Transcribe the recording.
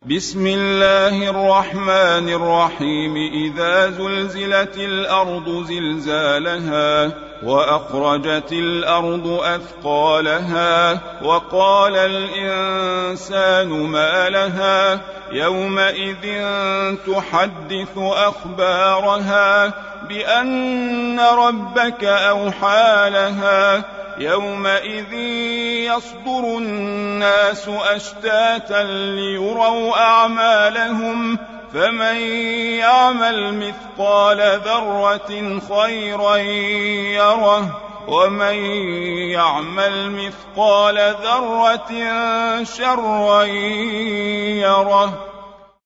بسم الله الرحمن الرحيم. إذا زلزلت الأرض زلزالها وأخرجت الأرض أثقالها وقال الإنسان ما لها يومئذ تحدث أخبارها بأن ربك أوحى لها يومئذ يصدر الناس أشتاتا ليروا أعمالهم فمن يعمل مثقال ذرة خيرا يره ومن يعمل مثقال ذرة شرا يره.